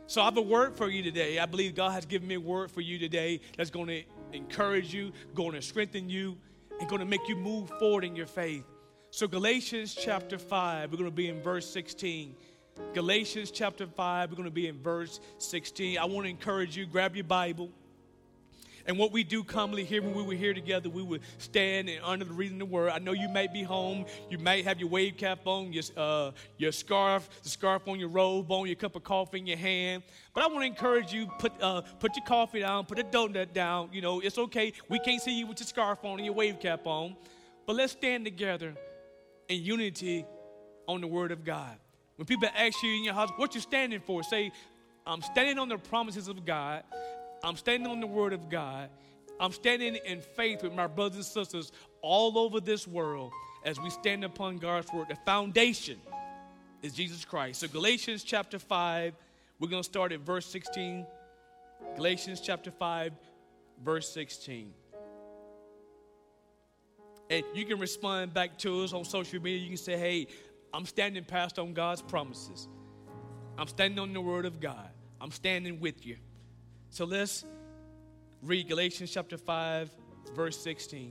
So I have a word for you today. I believe God has given me a word for you today that's going to encourage you, going to strengthen you, and going to make you move forward in your faith. So Galatians chapter 5, we're going to be in verse 16. Galatians chapter 5, we're going to be in verse 16. I want to encourage you, grab your Bible. And what we do commonly here when we were here together, we would stand and under the reading of the word. I know you may be home. You might have your wave cap on, your scarf, the scarf on your robe, on your cup of coffee in your hand. But I want to encourage you, put your coffee down, put a donut down. You know, it's okay. We can't see you with your scarf on and your wave cap on. But let's stand together in unity on the word of God. When people ask you in your house, what you standing for? Say, I'm standing on the promises of God. I'm standing on the word of God. I'm standing in faith with my brothers and sisters all over this world as we stand upon God's word. The foundation is Jesus Christ. So Galatians chapter 5, we're going to start at verse 16. Galatians chapter 5, verse 16. And you can respond back to us on social media. You can say, hey, I'm standing past on God's promises. I'm standing on the word of God. I'm standing with you. So let's read Galatians chapter 5, verse 16.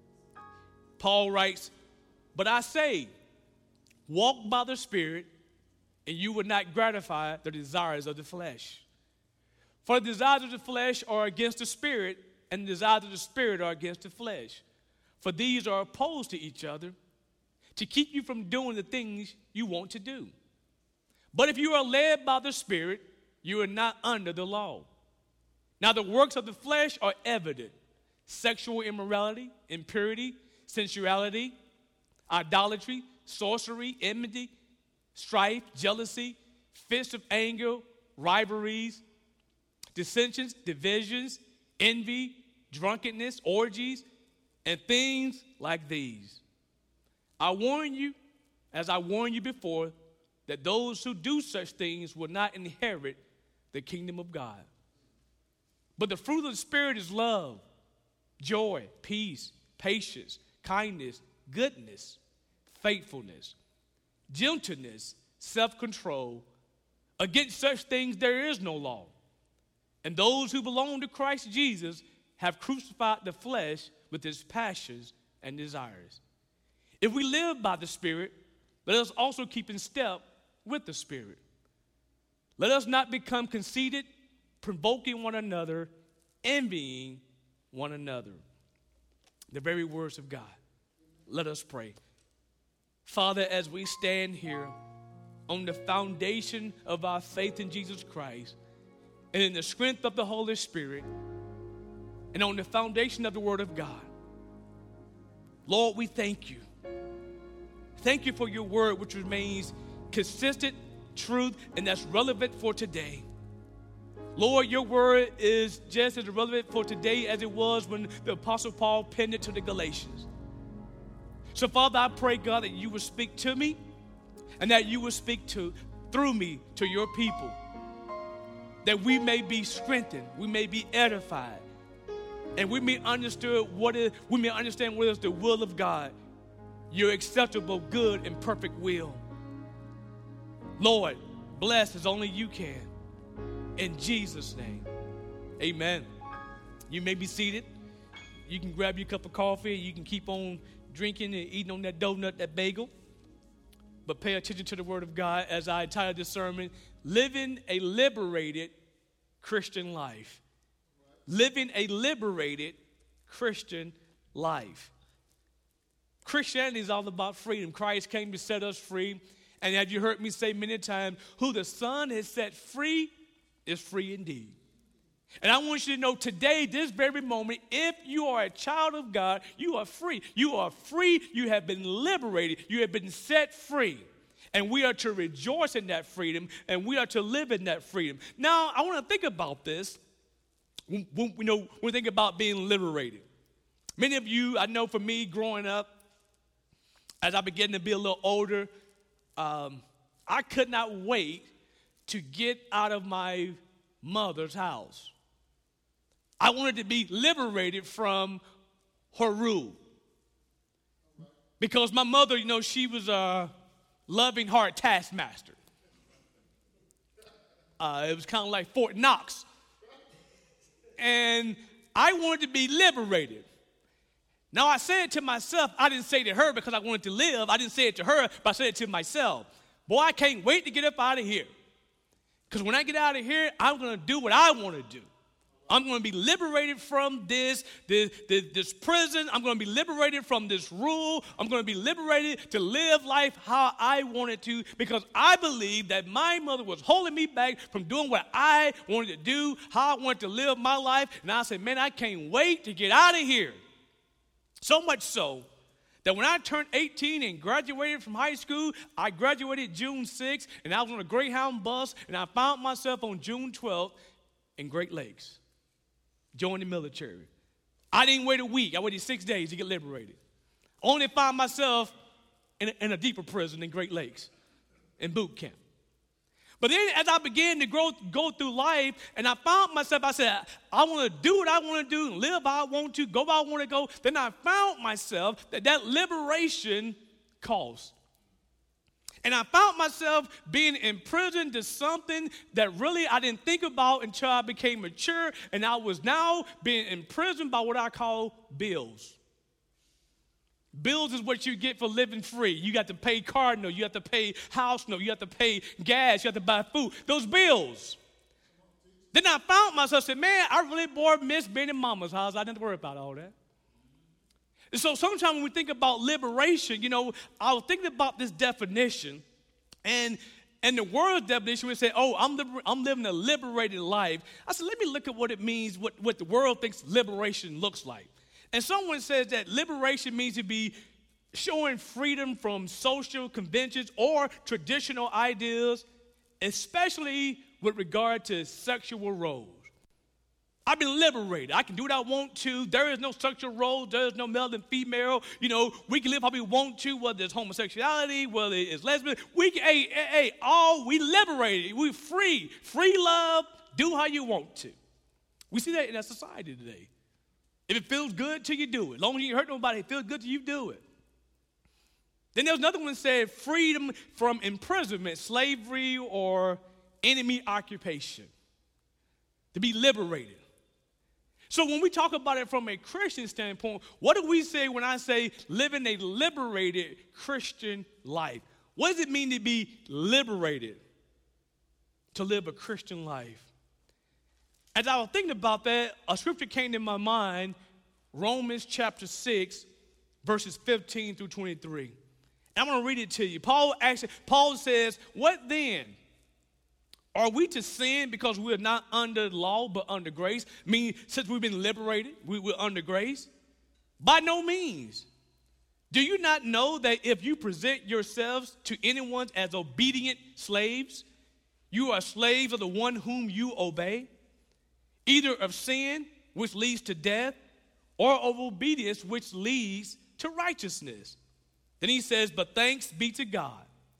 Paul writes, but I say, walk by the Spirit, and you will not gratify the desires of the flesh. For the desires of the flesh are against the Spirit, and the desires of the Spirit are against the flesh. For these are opposed to each other, to keep you from doing the things you want to do. But if you are led by the Spirit, you are not under the law. Now the works of the flesh are evident: sexual immorality, impurity, sensuality, idolatry, sorcery, enmity, strife, jealousy, fits of anger, rivalries, dissensions, divisions, envy, drunkenness, orgies, and things like these. I warn you, as I warned you before, that those who do such things will not inherit the kingdom of God. But the fruit of the Spirit is love, joy, peace, patience, kindness, goodness, faithfulness, gentleness, self-control. Against such things there is no law. And those who belong to Christ Jesus have crucified the flesh with its passions and desires. If we live by the Spirit, let us also keep in step with the Spirit. Let us not become conceited, provoking one another, envying one another. The very words of God. Let us pray. Father, as we stand here on the foundation of our faith in Jesus Christ and in the strength of the Holy Spirit and on the foundation of the Word of God, Lord, we thank you. Thank you for your word, which remains consistent, truth, and that's relevant for today. Lord, your word is just as relevant for today as it was when the Apostle Paul penned it to the Galatians. So, Father, I pray, God, that you will speak to me and that you will speak through me to your people, that we may be strengthened, we may be edified, and we may understand what is the will of God, your acceptable, good, and perfect will. Lord, bless as only you can. In Jesus' name, amen. You may be seated. You can grab your cup of coffee. You can keep on drinking and eating on that donut, that bagel. But pay attention to the word of God as I entitled this sermon, Living a Liberated Christian Life. Living a liberated Christian life. Christianity is all about freedom. Christ came to set us free. And as you heard me say many times, who the Son has set free is free indeed. And I want you to know today, this very moment, if you are a child of God, you are free. You are free. You have been liberated. You have been set free. And we are to rejoice in that freedom, and we are to live in that freedom. Now, I want to think about this. When we think about being liberated. Many of you, I know for me growing up, as I began to be a little older, I could not wait to get out of my mother's house. I wanted to be liberated from her rule. Because my mother, she was a loving heart taskmaster. It was kind of like Fort Knox. And I wanted to be liberated. Now, I said to myself, I didn't say it to her because I wanted to live. I didn't say it to her, but I said it to myself. Boy, I can't wait to get up out of here. Because when I get out of here, I'm going to do what I want to do. I'm going to be liberated from this prison. I'm going to be liberated from this rule. I'm going to be liberated to live life how I wanted to, because I believe that my mother was holding me back from doing what I wanted to do, how I wanted to live my life. And I said, man, I can't wait to get out of here. So much so that when I turned 18 and graduated from high school, I graduated June 6th, and I was on a Greyhound bus, and I found myself on June 12th in Great Lakes, joined the military. I didn't wait a week. I waited 6 days to get liberated. Only found myself in a deeper prison in Great Lakes, in boot camp. But then as I began to go through life, and I found myself, I said, I want to do what I want to do, live how I want to, go where I want to go. Then I found myself that liberation cost. And I found myself being imprisoned to something that really I didn't think about until I became mature, and I was now being imprisoned by what I call bills. Bills is what you get for living free. You got to pay car note, you have to pay house note, you have to pay gas, you have to buy food. Those bills. Then I found myself saying, man, I really miss being in mama's house. I didn't have to worry about all that. And so sometimes when we think about liberation, I was thinking about this definition, and the world's definition would say, oh, I'm living a liberated life. I said, let me look at what it means, what the world thinks liberation looks like. And someone says that liberation means to be showing freedom from social conventions or traditional ideas, especially with regard to sexual roles. I've been liberated. I can do what I want to. There is no sexual role. There is no male and female. We can live how we want to, whether it's homosexuality, whether it's lesbian. We liberated. We free. Free love. Do how you want to. We see that in our society today. If it feels good to you, do it. As long as you ain't hurt nobody, it feels good to you, do it. Then there's another one that said freedom from imprisonment, slavery, or enemy occupation. To be liberated. So when we talk about it from a Christian standpoint, what do we say when I say living a liberated Christian life? What does it mean to be liberated? To live a Christian life. As I was thinking about that, a scripture came to my mind, Romans chapter 6, verses 15 through 23. And I'm going to read it to you. Paul says, what then? Are we to sin because we are not under law but under grace? Meaning, since we've been liberated, we're under grace? By no means. Do you not know that if you present yourselves to anyone as obedient slaves, you are slaves of the one whom you obey? Either of sin, which leads to death, or of obedience, which leads to righteousness. Then he says, but thanks be to God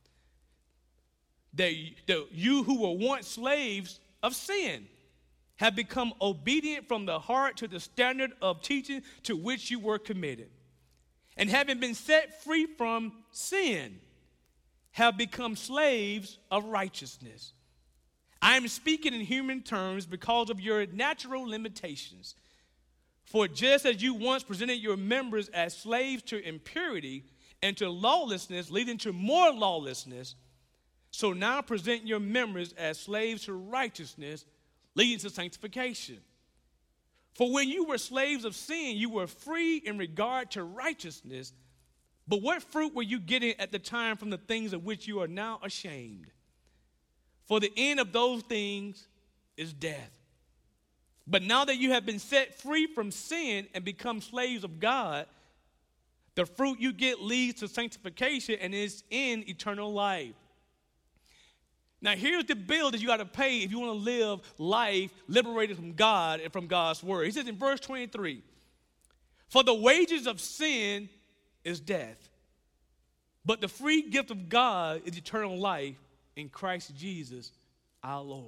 that you who were once slaves of sin have become obedient from the heart to the standard of teaching to which you were committed. And having been set free from sin, have become slaves of righteousness. I am speaking in human terms because of your natural limitations. For just as you once presented your members as slaves to impurity and to lawlessness, leading to more lawlessness, so now present your members as slaves to righteousness, leading to sanctification. For when you were slaves of sin, you were free in regard to righteousness. But what fruit were you getting at the time from the things of which you are now ashamed? For the end of those things is death. But now that you have been set free from sin and become slaves of God, the fruit you get leads to sanctification and is in eternal life. Now here's the bill that you got to pay if you want to live life liberated from God and from God's word. He says in verse 23, for the wages of sin is death, but the free gift of God is eternal life in Christ Jesus our Lord.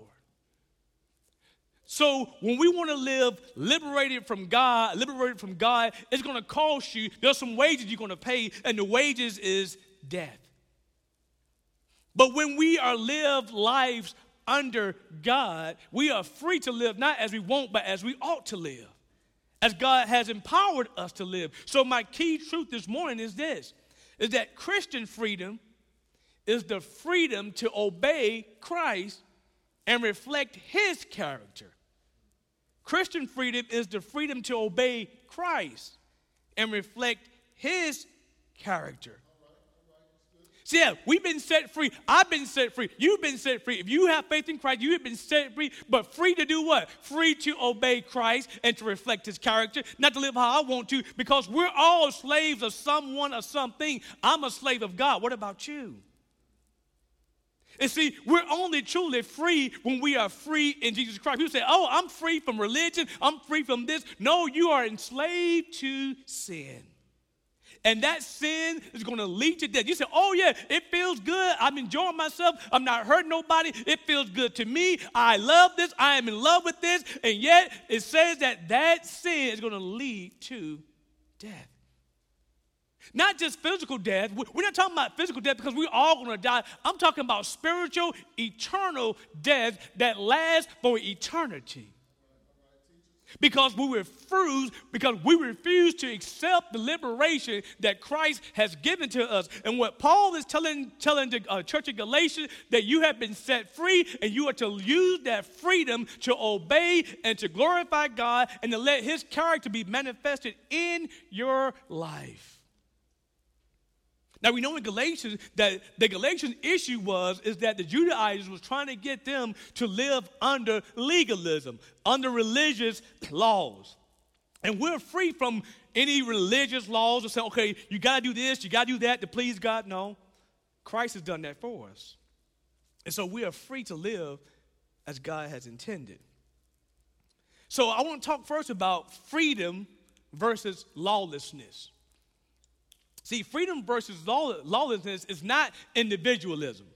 So when we want to live liberated from God, it's going to cost you. There's some wages you're going to pay, and the wages is death. But when we are live lives under God, we are free to live not as we want, but as we ought to live, as God has empowered us to live. So my key truth this morning is this, is that Christian freedom is the freedom to obey Christ and reflect his character. Christian freedom is the freedom to obey Christ and reflect his character. So yeah, we've been set free. I've been set free. You've been set free. If you have faith in Christ, you have been set free. But free to do what? Free to obey Christ and to reflect his character. Not to live how I want to, because we're all slaves of someone or something. I'm a slave of God. What about you? And see, we're only truly free when we are free in Jesus Christ. People say, oh, I'm free from religion. I'm free from this. No, you are enslaved to sin. And that sin is going to lead to death. You say, oh, yeah, it feels good. I'm enjoying myself. I'm not hurting nobody. It feels good to me. I love this. I am in love with this. And yet it says that sin is going to lead to death. Not just physical death. We're not talking about physical death because we're all going to die. I'm talking about spiritual, eternal death that lasts for eternity. Because we refuse to accept the liberation that Christ has given to us. And what Paul is telling the church of Galatia, that you have been set free and you are to use that freedom to obey and to glorify God and to let his character be manifested in your life. Now, we know in Galatians that the Galatian issue is that the Judaizers was trying to get them to live under legalism, under religious laws. And we're free from any religious laws or say, okay, you got to do this, you got to do that to please God. No, Christ has done that for us. And so we are free to live as God has intended. So I want to talk first about freedom versus lawlessness. See, freedom versus lawlessness is not individualism.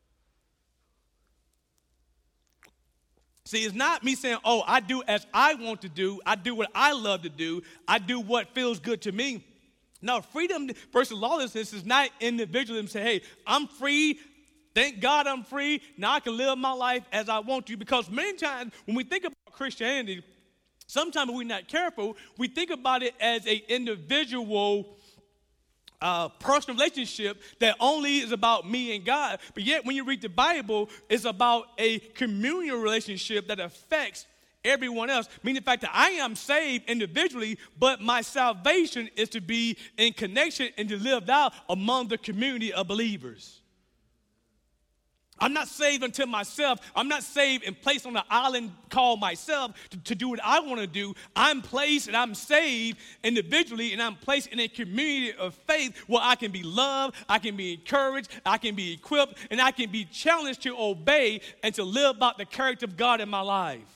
See, it's not me saying, oh, I do as I want to do. I do what I love to do. I do what feels good to me. No, freedom versus lawlessness is not individualism. Say, hey, I'm free. Thank God I'm free. Now I can live my life as I want to. Because many times when we think about Christianity, sometimes if we're not careful, we think about it as an individual personal relationship that only is about me and God. But yet when you read the Bible, it's about a communal relationship that affects everyone else. Meaning the fact that I am saved individually, but my salvation is to be in connection and to live out among the community of believers. I'm not saved unto myself. I'm not saved and placed on an island called myself to do what I want to do. I'm placed and I'm saved individually, and I'm placed in a community of faith where I can be loved, I can be encouraged, I can be equipped, and I can be challenged to obey and to live out the character of God in my life.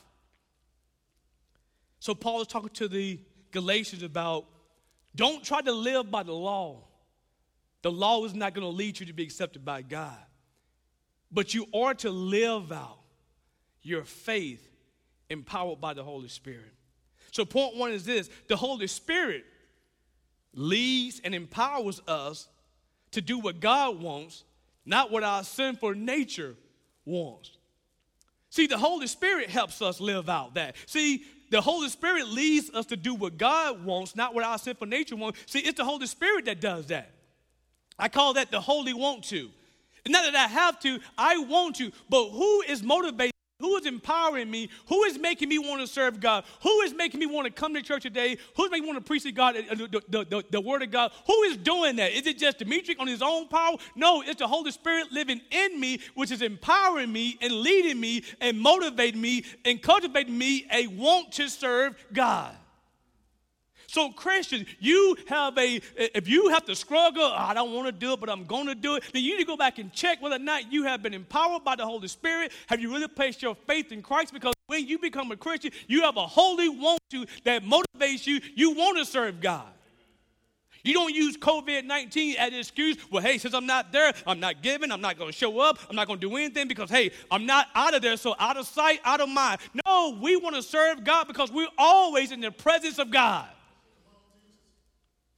So Paul is talking to the Galatians about, don't try to live by the law. The law is not going to lead you to be accepted by God. But you are to live out your faith empowered by the Holy Spirit. So point one is this: the Holy Spirit leads and empowers us to do what God wants, not what our sinful nature wants. See, the Holy Spirit helps us live out that. See, the Holy Spirit leads us to do what God wants, not what our sinful nature wants. See, it's the Holy Spirit that does that. I call that the holy want to. Not that I have to, I want to. But who is motivating? Who is empowering me? Who is making me want to serve God? Who is making me want to come to church today? Who is making me want to preach to God, the word of God? Who is doing that? Is it just Dimitri on his own power? No, it's the Holy Spirit living in me, which is empowering me and leading me and motivating me and cultivating me a want to serve God. So Christians, if you have to struggle, I don't want to do it, but I'm going to do it, then you need to go back and check whether or not you have been empowered by the Holy Spirit. Have you really placed your faith in Christ? Because when you become a Christian, you have a holy want to that motivates you. You want to serve God. You don't use COVID-19 as an excuse. Well, hey, since I'm not there, I'm not giving, I'm not going to show up, I'm not going to do anything because, hey, I'm not out of there, so out of sight, out of mind. No, we want to serve God because we're always in the presence of God.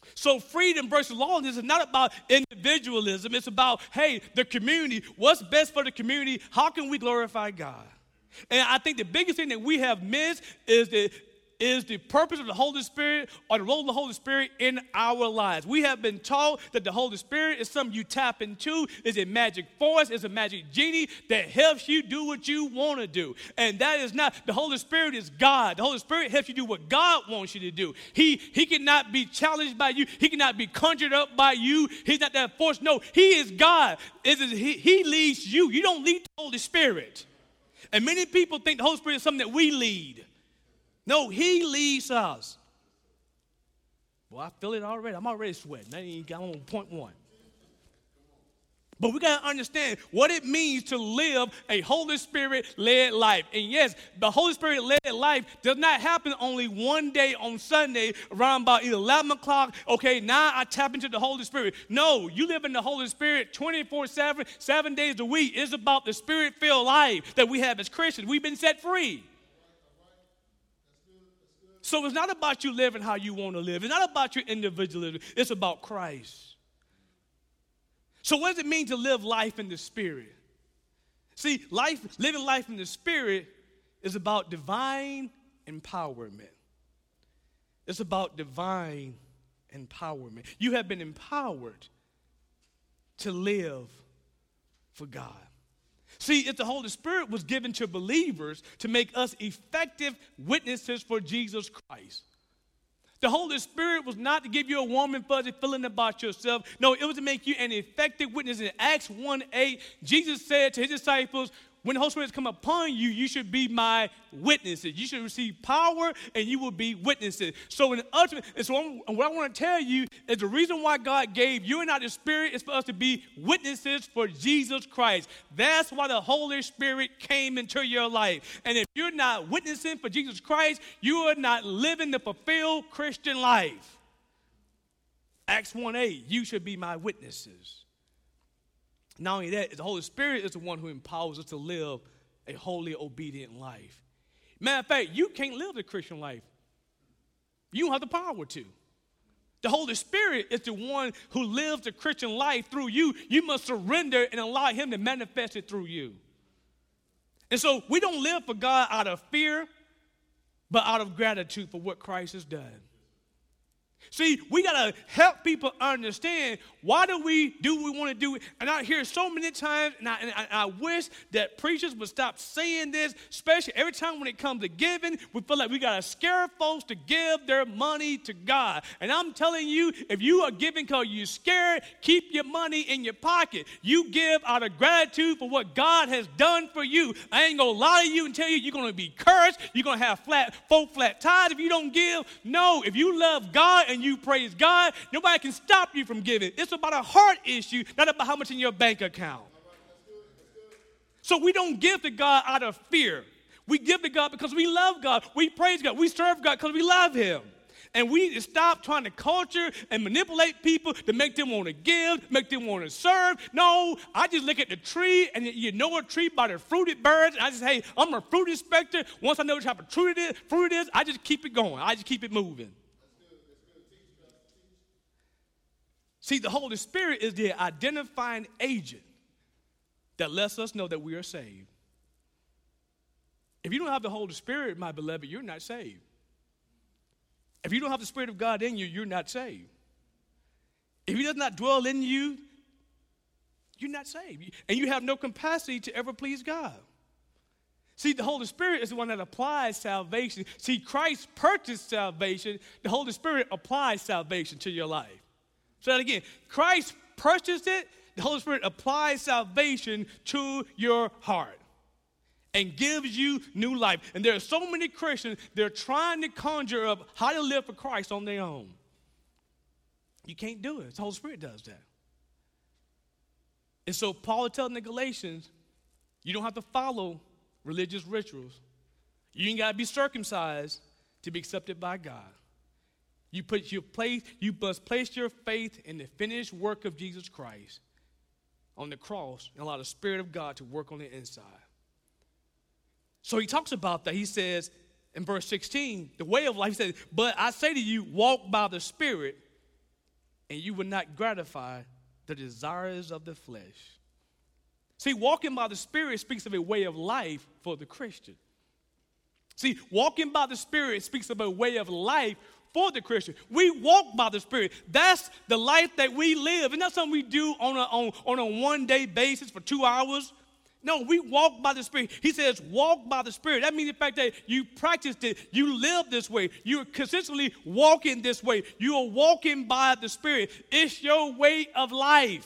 So freedom versus lawlessness is not about individualism. It's about, hey, the community. What's best for the community? How can we glorify God? And I think the biggest thing that we have missed is the purpose of the Holy Spirit or the role of the Holy Spirit in our lives. We have been taught that the Holy Spirit is something you tap into, is a magic force, is a magic genie that helps you do what you want to do. And that is not, the Holy Spirit is God. The Holy Spirit helps you do what God wants you to do. He cannot be challenged by you. He cannot be conjured up by you. He's not that force. No, he is God. He leads you. You don't lead the Holy Spirit. And many people think the Holy Spirit is something that we lead. No, he leads us. Well, I feel it already. I'm already sweating. I ain't got on point one. But we got to understand what it means to live a Holy Spirit-led life. And yes, the Holy Spirit-led life does not happen only one day on Sunday around about 11 o'clock. Okay, now I tap into the Holy Spirit. No, you live in the Holy Spirit 24/7, 7 days a week. It's about the Spirit-filled life that we have as Christians. We've been set free. So it's not about you living how you want to live. It's not about your individualism. It's about Christ. So what does it mean to live life in the Spirit? See, living life in the Spirit is about divine empowerment. It's about divine empowerment. You have been empowered to live for God. See, if the Holy Spirit was given to believers to make us effective witnesses for Jesus Christ. The Holy Spirit was not to give you a warm and fuzzy feeling about yourself. No, it was to make you an effective witness. In Acts 1:8, Jesus said to his disciples, when the Holy Spirit has come upon you, you should be my witnesses. You should receive power, and you will be witnesses. So, what I want to tell you is the reason why God gave you and I the Spirit is for us to be witnesses for Jesus Christ. That's why the Holy Spirit came into your life. And if you're not witnessing for Jesus Christ, you are not living the fulfilled Christian life. Acts 1:8, you should be my witnesses. Not only that, the Holy Spirit is the one who empowers us to live a holy, obedient life. Matter of fact, you can't live the Christian life. You don't have the power to. The Holy Spirit is the one who lives the Christian life through you. You must surrender and allow him to manifest it through you. And so we don't live for God out of fear, but out of gratitude for what Christ has done. See, we got to help people understand why do we do what we want to do. And I hear so many times, and I wish that preachers would stop saying this, especially every time when it comes to giving, we feel like we got to scare folks to give their money to God. And I'm telling you, if you are giving because you're scared, keep your money in your pocket. You give out of gratitude for what God has done for you. I ain't going to lie to you and tell you you're going to be cursed. You're going to have four flat tires if you don't give. No, if you love God and you praise God, nobody can stop you from giving. It's about a heart issue, not about how much in your bank account. So we don't give to God out of fear. We give to God because we love God. We praise God. We serve God because we love him. And we need to stop trying to culture and manipulate people to make them want to give, make them want to serve. No, I just look at the tree, and you know a tree by the fruited birds. And I just, hey, I'm a fruit inspector. Once I know what type of fruit it is, I just keep it going. I just keep it moving. See, the Holy Spirit is the identifying agent that lets us know that we are saved. If you don't have the Holy Spirit, my beloved, you're not saved. If you don't have the Spirit of God in you, you're not saved. If he does not dwell in you, you're not saved. And you have no capacity to ever please God. See, the Holy Spirit is the one that applies salvation. See, Christ purchased salvation. The Holy Spirit applies salvation to your life. So that again, Christ purchased it. The Holy Spirit applies salvation to your heart and gives you new life. And there are so many Christians, they're trying to conjure up how to live for Christ on their own. You can't do it. The Holy Spirit does that. And so Paul is telling the Galatians, you don't have to follow religious rituals. You ain't got to be circumcised to be accepted by God. You must place your faith in the finished work of Jesus Christ on the cross and allow the Spirit of God to work on the inside. So he talks about that. He says in verse 16, the way of life, he says, but I say to you, walk by the Spirit, and you will not gratify the desires of the flesh. See, walking by the Spirit speaks of a way of life for the Christian. See, walking by the Spirit speaks of a way of life for the Christian. We walk by the Spirit. That's the life that we live. It's not something we do on a one-day basis for 2 hours. No, we walk by the Spirit. He says walk by the Spirit. That means the fact that you practiced it, you live this way. You're consistently walking this way. You are walking by the Spirit. It's your way of life.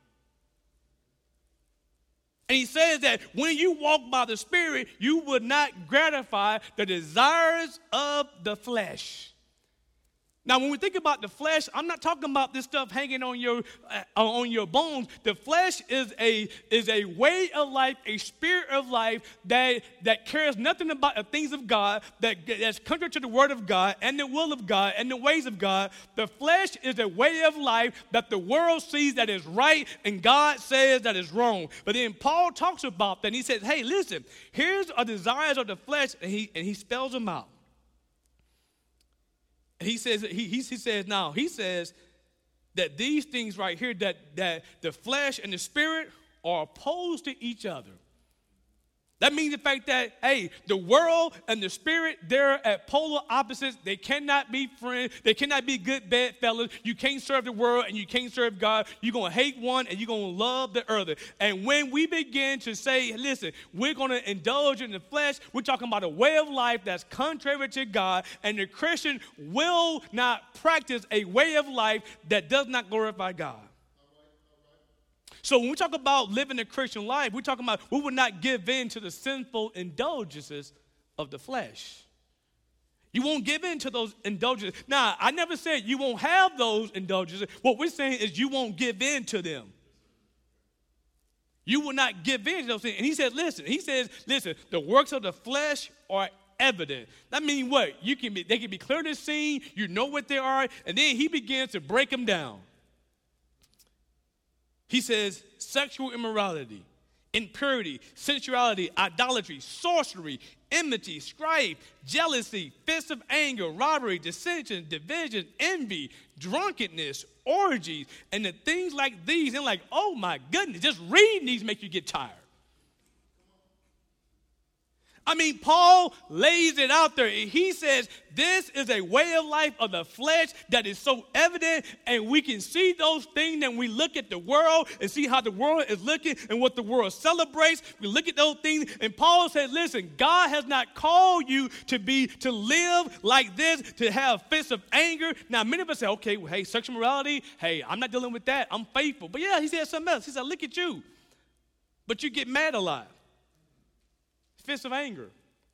And he says that when you walk by the Spirit, you will not gratify the desires of the flesh. Now, when we think about the flesh, I'm not talking about this stuff hanging on your bones. The flesh is a way of life, a spirit of life that cares nothing about the things of God, that's contrary to the word of God and the will of God and the ways of God. The flesh is a way of life that the world sees that is right and God says that is wrong. But then Paul talks about that and he says, hey, listen, here's the desires of the flesh, and he spells them out. He says that these things right here, that the flesh and the spirit are opposed to each other. That means the fact that, hey, the world and the spirit, they're at polar opposites. They cannot be friends. They cannot be good bedfellows. You can't serve the world and you can't serve God. You're going to hate one and you're going to love the other. And when we begin to say, listen, we're going to indulge in the flesh, we're talking about a way of life that's contrary to God, and the Christian will not practice a way of life that does not glorify God. So when we talk about living a Christian life, we're talking about we will not give in to the sinful indulgences of the flesh. You won't give in to those indulgences. Now, I never said you won't have those indulgences. What we're saying is you won't give in to them. You will not give in to those things. And he says, listen, the works of the flesh are evident. That means what? They can be clearly seen. You know what they are. And then he begins to break them down. He says sexual immorality, impurity, sensuality, idolatry, sorcery, enmity, strife, jealousy, fits of anger, robbery, dissension, division, envy, drunkenness, orgies, and the things like these. And like, oh my goodness, just reading these make you get tired. I mean, Paul lays it out there. He says this is a way of life of the flesh that is so evident, and we can see those things and we look at the world and see how the world is looking and what the world celebrates. We look at those things, and Paul says, listen, God has not called you to live like this, to have fits of anger. Now, many of us say, okay, well, hey, sexual morality, hey, I'm not dealing with that. I'm faithful. But yeah, he said something else. He said, look at you. But you get mad a lot. Fits of anger.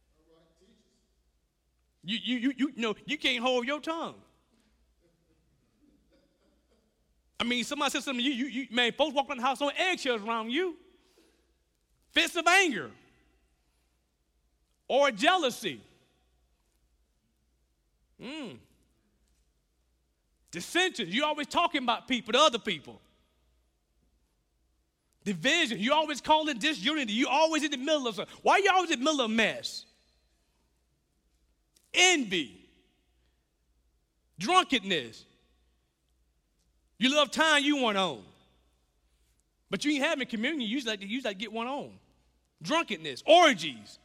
You can't hold your tongue. I mean, somebody said something to you, man, folks walk around the house on eggshells around you. Fits of anger. Or jealousy. Dissensions. You're always talking about people to other people. Division. You always call it disunity. You always in the middle of something. Why are you always in the middle of a mess? Envy. Drunkenness. You love time you want on. But you ain't having communion. You like to get one on. Drunkenness. Orgies.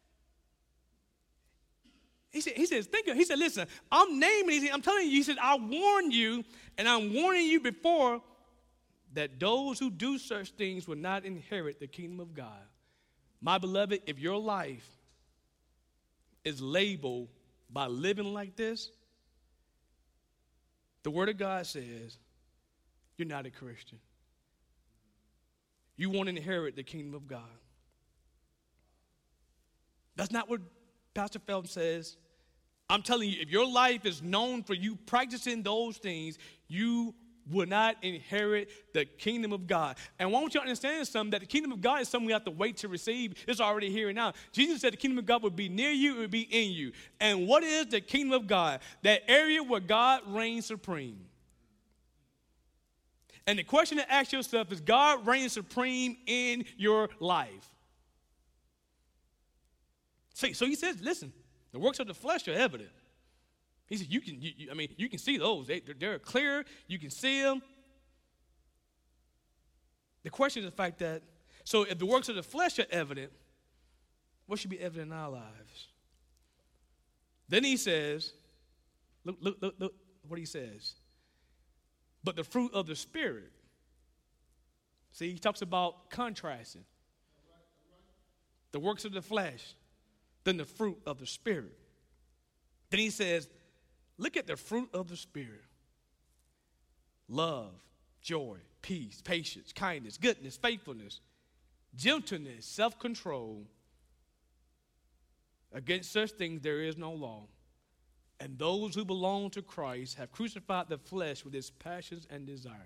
He says, listen, I'm naming these. I'm telling you, he said, I warn you, and I'm warning you before that those who do such things will not inherit the kingdom of God. My beloved, if your life is labeled by living like this, the word of God says you're not a Christian. You won't inherit the kingdom of God. That's not what Pastor Phelps says. I'm telling you, if your life is known for you practicing those things, you will not inherit the kingdom of God. And I want you to understand something, that the kingdom of God is something we have to wait to receive. It's already here and now. Jesus said the kingdom of God would be near you, it would be in you. And what is the kingdom of God? That area where God reigns supreme. And the question to ask yourself is, God reigns supreme in your life? So he says, listen, the works of the flesh are evident. He said, you can see those. They're clear. You can see them. The question is the fact that, so if the works of the flesh are evident, what should be evident in our lives? Then he says, look what he says. But the fruit of the Spirit. See, he talks about contrasting. The works of the flesh, then the fruit of the Spirit. Then he says, look at the fruit of the Spirit. Love, joy, peace, patience, kindness, goodness, faithfulness, gentleness, self-control. Against such things there is no law. And those who belong to Christ have crucified the flesh with its passions and desires.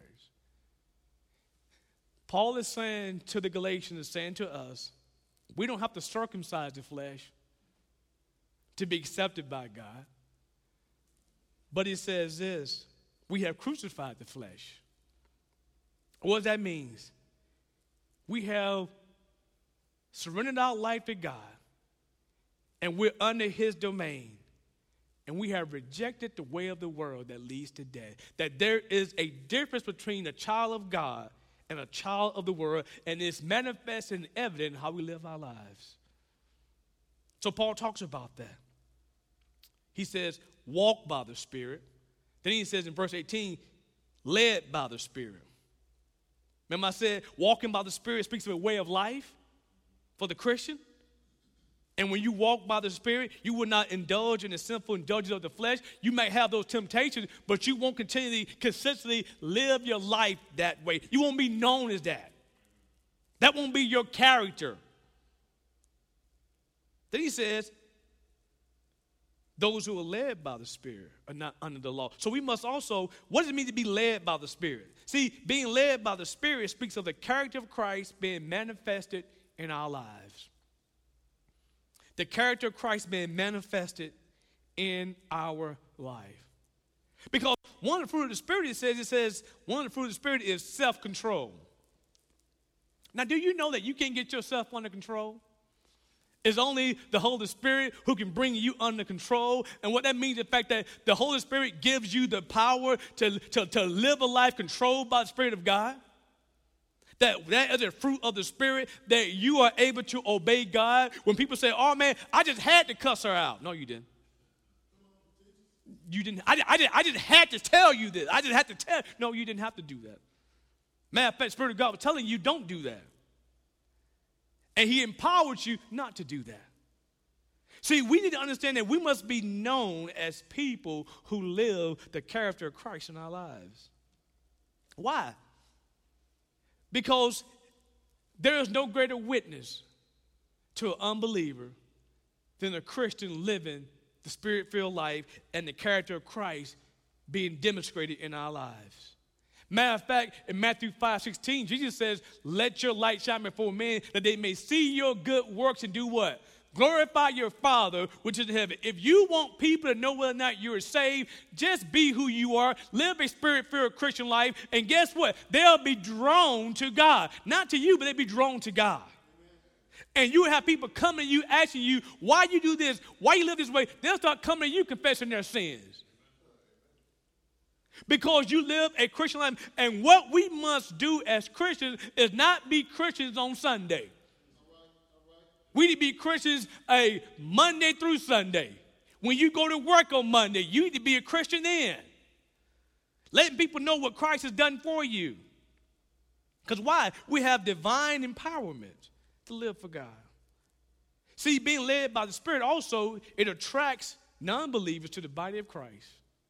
Paul is saying to the Galatians, saying to us, we don't have to circumcise the flesh to be accepted by God. But he says this, we have crucified the flesh. What that means? We have surrendered our life to God, and we're under his domain. And we have rejected the way of the world that leads to death. That there is a difference between a child of God and a child of the world, and it's manifest and evident in how we live our lives. So Paul talks about that. He says, walk by the Spirit. Then he says in verse 18, led by the Spirit. Remember I said walking by the Spirit speaks of a way of life for the Christian. And when you walk by the Spirit, you will not indulge in the sinful indulgence of the flesh. You may have those temptations, but you won't consistently live your life that way. You won't be known as that. That won't be your character. Then he says, those who are led by the Spirit are not under the law. So we must also, what does it mean to be led by the Spirit? See, being led by the Spirit speaks of the character of Christ being manifested in our lives. The character of Christ being manifested in our life. Because one of the fruit of the Spirit, it says one of the fruit of the Spirit is self-control. Now, do you know that you can't get yourself under control? It's only the Holy Spirit who can bring you under control. And what that means is the fact that the Holy Spirit gives you the power to live a life controlled by the Spirit of God. That is a fruit of the Spirit, that you are able to obey God. When people say, oh, man, I just had to cuss her out. No, you didn't. You didn't. I just had to tell you this. I just had to tell. No, you didn't have to do that. Matter of fact, the Spirit of God was telling you, don't do that. And he empowered you not to do that. See, we need to understand that we must be known as people who live the character of Christ in our lives. Why? Because there is no greater witness to an unbeliever than a Christian living the Spirit-filled life and the character of Christ being demonstrated in our lives. Matter of fact, in Matthew 5:16, Jesus says, let your light shine before men that they may see your good works and do what? Glorify your Father which is in heaven. If you want people to know whether or not you're saved, just be who you are. Live a Spirit-filled Christian life. And guess what? They'll be drawn to God. Not to you, but they'll be drawn to God. And you have people coming to you, asking you, why you do this? Why you live this way? They'll start coming to you confessing their sins. Because you live a Christian life. And what we must do as Christians is not be Christians on Sunday. We need to be Christians a Monday through Sunday. When you go to work on Monday, you need to be a Christian then. Letting people know what Christ has done for you. Because why? We have divine empowerment to live for God. See, being led by the Spirit also, it attracts non-believers to the body of Christ.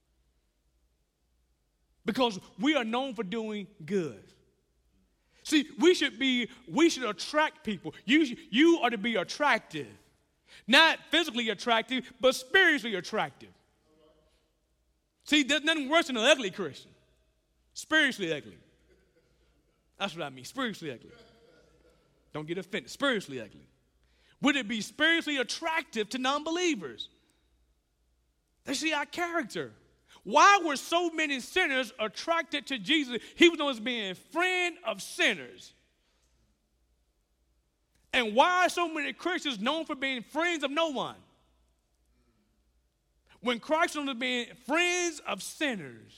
Because we are known for doing good. See, we should attract people. You are to be attractive. Not physically attractive, but spiritually attractive. See, there's nothing worse than an ugly Christian. Spiritually ugly. That's what I mean, spiritually ugly. Don't get offended, spiritually ugly. Would it be spiritually attractive to non-believers? They see our character. Why were so many sinners attracted to Jesus? He was known as being a friend of sinners. And why are so many Christians known for being friends of no one? When Christ was being friends of sinners.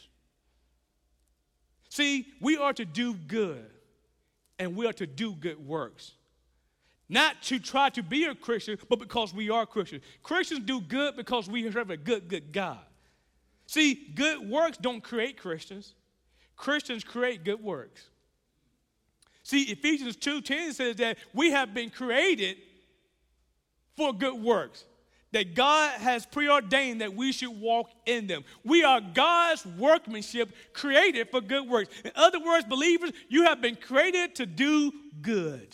See, we are to do good, and we are to do good works. Not to try to be a Christian, but because we are Christians. Christians do good because we serve a good God. See, good works don't create Christians. Christians create good works. See, Ephesians 2:10 says that we have been created for good works, that God has preordained that we should walk in them. We are God's workmanship created for good works. In other words, believers, you have been created to do good.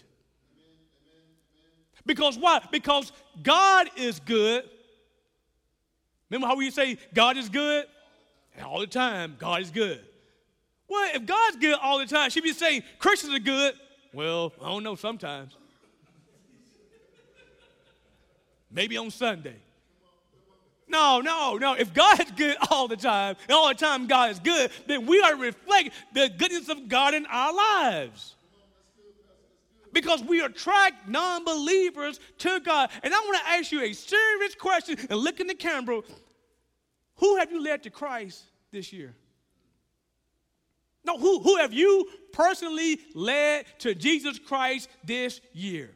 Because why? Because God is good. Remember how we say God is good? And all the time, God is good. Well, if God's good all the time, she'd be saying Christians are good. Well, I don't know, sometimes. Maybe on Sunday. No. If God is good all the time, and all the time God is good, then we are reflecting the goodness of God in our lives. Because we attract non-believers to God. And I want to ask you a serious question, and look in the camera. Who have you led to Christ this year? No, who have you personally led to Jesus Christ this year?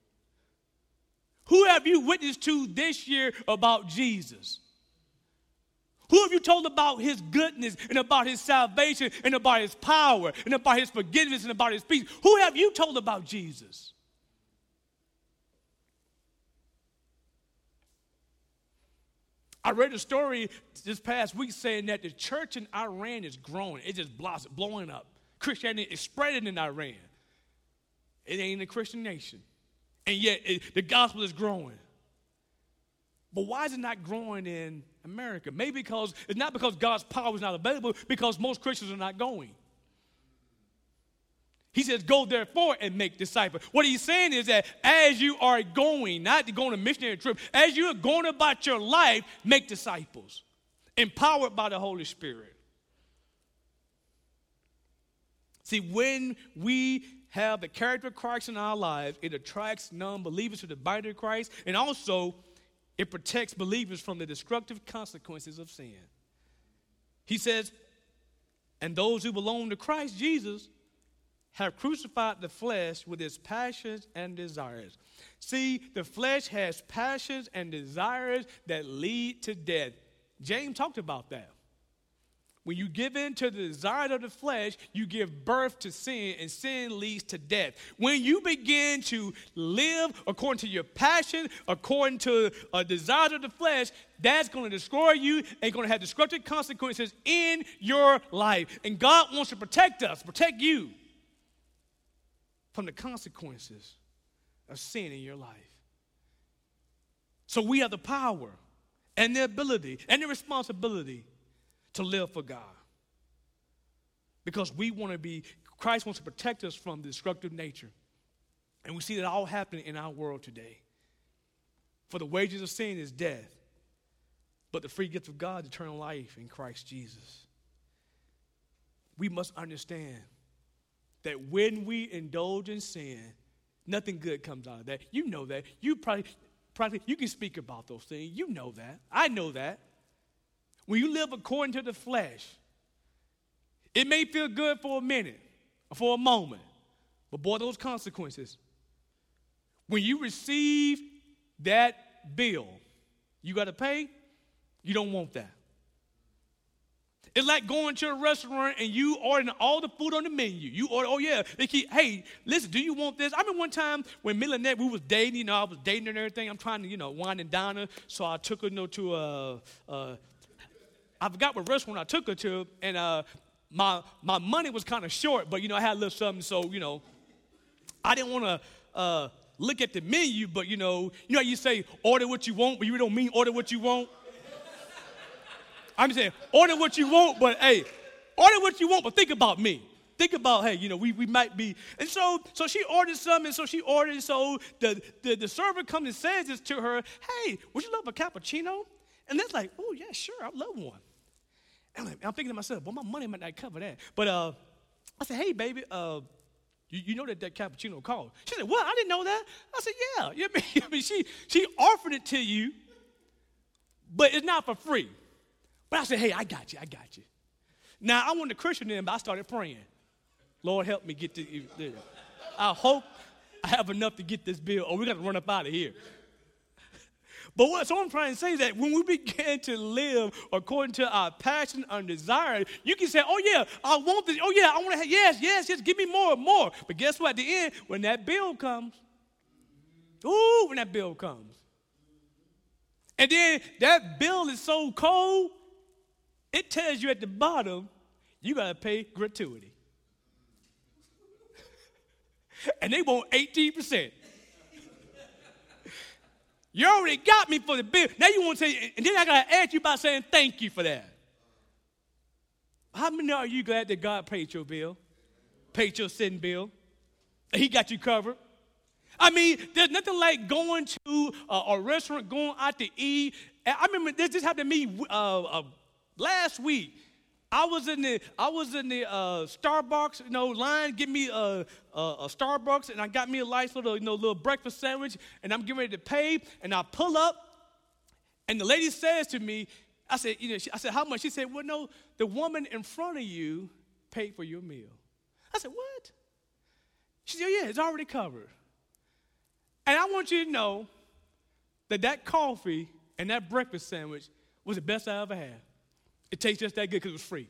Who have you witnessed to this year about Jesus? Who have you told about his goodness and about his salvation and about his power and about his forgiveness and about his peace? Who have you told about Jesus? I read a story this past week saying that the church in Iran is growing. It's just blowing up. Christianity is spreading in Iran. It ain't a Christian nation. And yet the gospel is growing. But why is it not growing in America? Maybe because it's not because God's power is not available, because most Christians are not going. He says, go therefore and make disciples. What he's saying is that as you are going, not to go on a missionary trip, as you are going about your life, make disciples, empowered by the Holy Spirit. See, when we have the character of Christ in our lives, it attracts non-believers to the body of Christ, and also it protects believers from the destructive consequences of sin. He says, and those who belong to Christ Jesus have crucified the flesh with its passions and desires. See, the flesh has passions and desires that lead to death. James talked about that. When you give in to the desires of the flesh, you give birth to sin, and sin leads to death. When you begin to live according to your passion, according to desires of the flesh, that's going to destroy you and going to have destructive consequences in your life. And God wants to protect us, protect you from the consequences of sin in your life. So we have the power and the ability and the responsibility to live for God. Because we want to be, Christ wants to protect us from the destructive nature. And we see that all happening in our world today. For the wages of sin is death, but the free gift of God is eternal life in Christ Jesus. We must understand that when we indulge in sin, nothing good comes out of that. You know that. You probably you can speak about those things. You know that. I know that. When you live according to the flesh, it may feel good for a minute or for a moment, but boy, those consequences. When you receive that bill you got to pay, you don't want that. It's like going to a restaurant and you ordering all the food on the menu. You order, oh yeah, they keep, hey, listen, do you want this? I remember one time when Millie, we was dating, I was dating her and everything. I'm trying to, wine and dine her. So I took her, to I forgot what restaurant I took her to, and my money was kind of short, but, I had a little something, so, I didn't want to look at the menu, but, you know how you say order what you want, but you don't mean order what you want? I'm saying order what you want, but, hey, order what you want, but think about me. Think about, hey, we might be. And so she ordered something, so the server comes and says this to her, hey, would you love a cappuccino? And that's like, oh, yeah, sure, I'd love one. And I'm thinking to myself, well, my money might not cover that. But I said, hey, baby, you know that cappuccino cost. She said, what? I didn't know that. I said, yeah. I mean, she offered it to you, But it's not for free. But I said, hey, I got you. Now, I wasn't a Christian then, but I started praying. Lord, help me get this. I hope I have enough to get this bill, or we're going to run up out of here. But what I'm trying to say is that when we begin to live according to our passion and desire, you can say, oh, yeah, I want this. Oh, yeah, I want to have, yes, give me more and more. But guess what? At the end, when that bill comes, when that bill comes, and then that bill is so cold, it tells you at the bottom, you got to pay gratuity. And they want 18%. You already got me for the bill. Now you want to say, and then I got to ask you by saying thank you for that. How many are you glad that God paid your bill? Paid your sin bill? That he got you covered? I mean, there's nothing like going to a restaurant, going out to eat. I remember this happened to me last week. I was in the Starbucks, line, give me a Starbucks, and I got me a nice little breakfast sandwich, and I'm getting ready to pay, and I pull up, and the lady says to me, I said, how much? She said, well, no, the woman in front of you paid for your meal. I said, what? She said, yeah, it's already covered. And I want you to know that coffee and that breakfast sandwich was the best I ever had. It tastes just that good because it was free.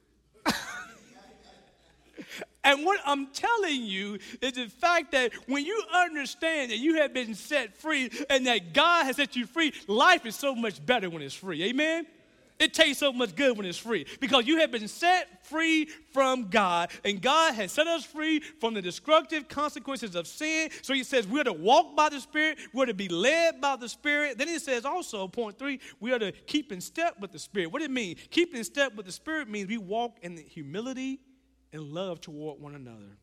And what I'm telling you is the fact that when you understand that you have been set free and that God has set you free, life is so much better when it's free. Amen? It tastes so much good when it's free because you have been set free from God, and God has set us free from the destructive consequences of sin. So he says we're to walk by the Spirit, we're to be led by the Spirit. Then he says also, point 3, we are to keep in step with the Spirit. What do it mean? Keep in step with the Spirit means we walk in the humility and love toward one another.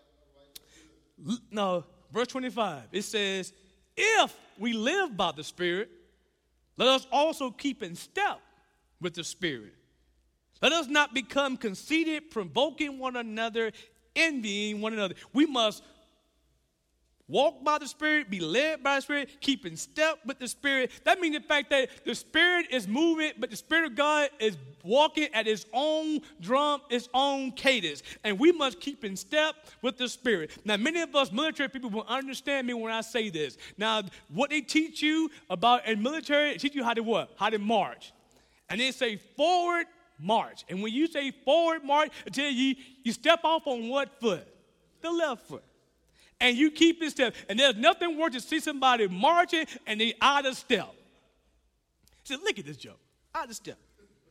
Now, verse 25, it says, if we live by the Spirit, let us also keep in step with the Spirit. Let us not become conceited, provoking one another, envying one another. We must walk by the Spirit, be led by the Spirit, keep in step with the Spirit. That means the fact that the Spirit is moving, but the Spirit of God is walking at his own drum, his own cadence. And we must keep in step with the Spirit. Now, many of us military people will understand me when I say this. Now, what they teach you about in military, they teach you how to what? How to march. And they say forward march. And when you say forward march, I tell you, you step off on what foot? The left foot. And you keep in step. And there's nothing worse to see somebody marching and they out of step. Say, look at this joke. Out of step.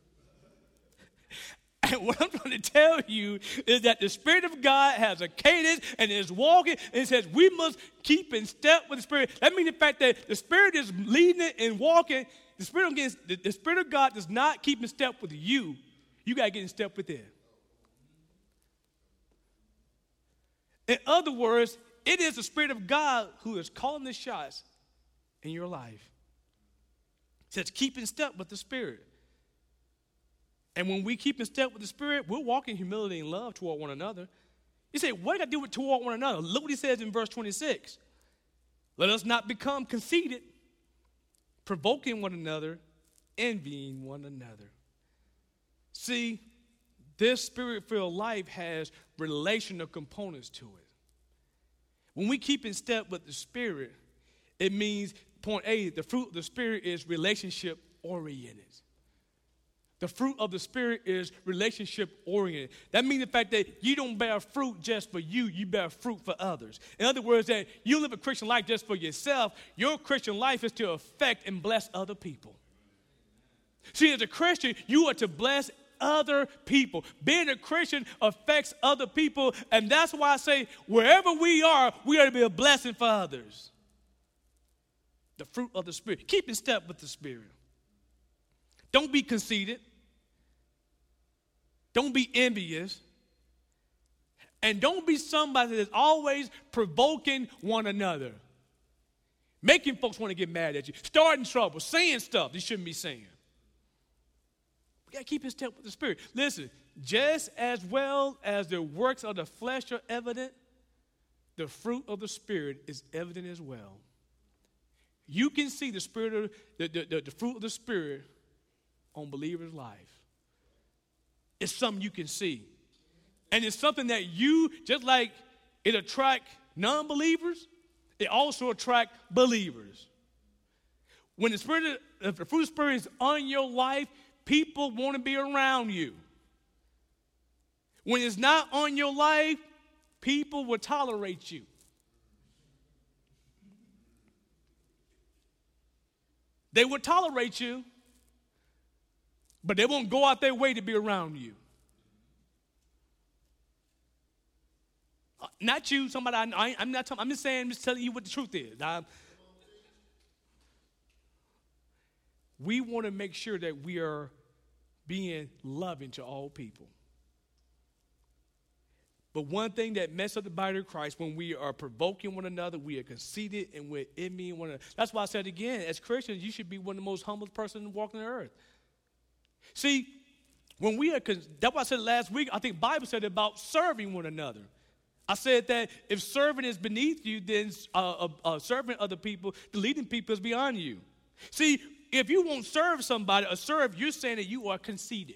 And what I'm trying to tell you is that the Spirit of God has a cadence and is walking, and it says we must keep in step with the Spirit. That means the fact that the Spirit is leading it and walking. The Spirit of God does not keep in step with you. You got to get in step with it. In other words, it is the Spirit of God who is calling the shots in your life. It says keep in step with the Spirit. And when we keep in step with the Spirit, we'll walk in humility and love toward one another. You say, what do I do with toward one another? Look what he says in verse 26. Let us not become conceited, provoking one another, envying one another. See, this Spirit-filled life has relational components to it. When we keep in step with the Spirit, it means, point A, the fruit of the Spirit is relationship-oriented. The fruit of the Spirit is relationship-oriented. That means the fact that you don't bear fruit just for you, you bear fruit for others. In other words, that you live a Christian life just for yourself. Your Christian life is to affect and bless other people. See, as a Christian, you are to bless other people. Being a Christian affects other people, and that's why I say wherever we are to be a blessing for others. The fruit of the Spirit. Keep in step with the Spirit. Don't be conceited. Don't be envious. And don't be somebody that's always provoking one another. Making folks want to get mad at you. Starting trouble. Saying stuff they shouldn't be saying. We got to keep in step with the Spirit. Listen, just as well as the works of the flesh are evident, the fruit of the Spirit is evident as well. you can see the spirit of the fruit of the Spirit on believers' life. It's something you can see. And it's something that you, just like it attracts non-believers, it also attracts believers. When the fruit of the Spirit is on your life, people want to be around you. When it's not on your life, people will tolerate you. They will tolerate you, but they won't go out their way to be around you. Not you, somebody I'm not talking, I'm just saying, I'm just telling you what the truth is. We want to make sure that we are being loving to all people. But one thing that messes up the body of Christ, when we are provoking one another, we are conceited and we're envying one another. That's why I said again, as Christians, you should be one of the most humblest persons walking the earth. See, when we are, that's why I said last week, I think the Bible said about serving one another. I said that if serving is beneath you, then serving other people, the leading people is beyond you. See, if you won't serve somebody or serve, you're saying that you are conceited.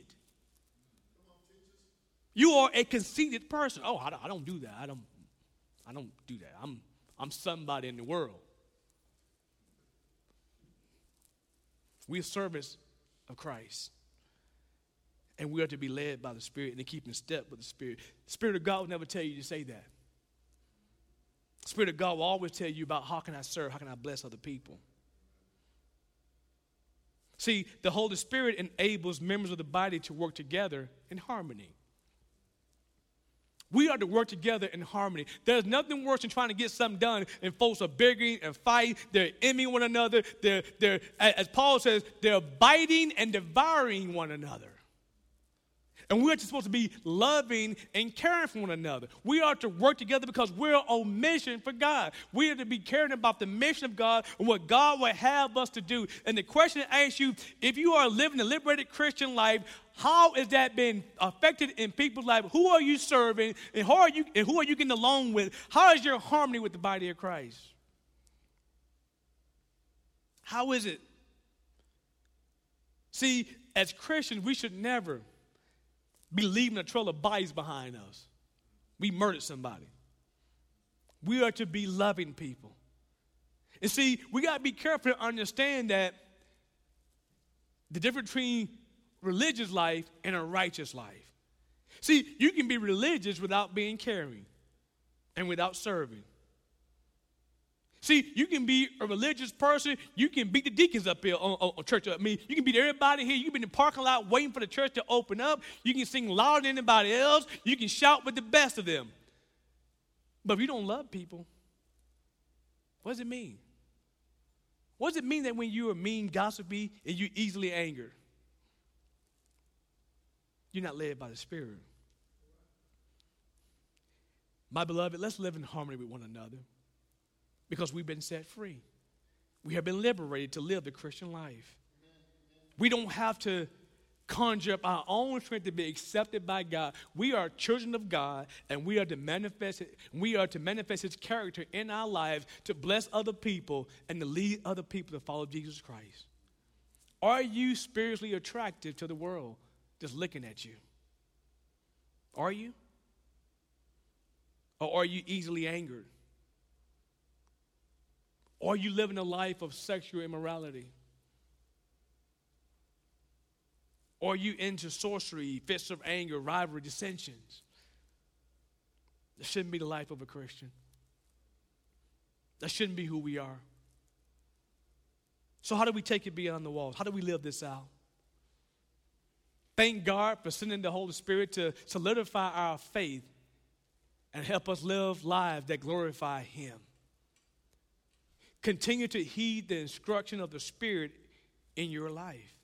You are a conceited person. Oh, I don't do that. I don't do that. I'm somebody in the world. We are servants of Christ. And we are to be led by the Spirit and to keep in step with the Spirit. The Spirit of God will never tell you to say that. The Spirit of God will always tell you about how can I serve, how can I bless other people. See, the Holy Spirit enables members of the body to work together in harmony. We are to work together in harmony. There's nothing worse than trying to get something done and folks are bickering and fighting. They're envying one another. They're, as Paul says, they're biting and devouring one another. And we're supposed to be loving and caring for one another. We are to work together because we're on mission for God. We are to be caring about the mission of God and what God would have us to do. And the question I ask you, if you are living a liberated Christian life, how is that being affected in people's lives? Who are you serving and who are you getting along with? How is your harmony with the body of Christ? How is it? See, as Christians, we should never be leaving a trail of bodies behind us. We murdered somebody. We are to be loving people. And see, we got to be careful to understand that the difference between religious life and a righteous life. See, you can be religious without being caring and without serving. See, you can be a religious person. You can beat the deacons up here on church. I mean, you can beat everybody here. You can be in the parking lot waiting for the church to open up. You can sing louder than anybody else. You can shout with the best of them. But if you don't love people, what does it mean? What does it mean that when you are mean, gossipy, and you're easily angered? You're not led by the Spirit. My beloved, let's live in harmony with one another. Because we've been set free. We have been liberated to live the Christian life. We don't have to conjure up our own strength to be accepted by God. We are children of God, and we are to manifest His character in our lives to bless other people and to lead other people to follow Jesus Christ. Are you spiritually attractive to the world just looking at you? Are you? Or are you easily angered? Or are you living a life of sexual immorality? Or are you into sorcery, fits of anger, rivalry, dissensions? That shouldn't be the life of a Christian. That shouldn't be who we are. So how do we take it beyond the walls? How do we live this out? Thank God for sending the Holy Spirit to solidify our faith and help us live lives that glorify Him. Continue to heed the instruction of the Spirit in your life.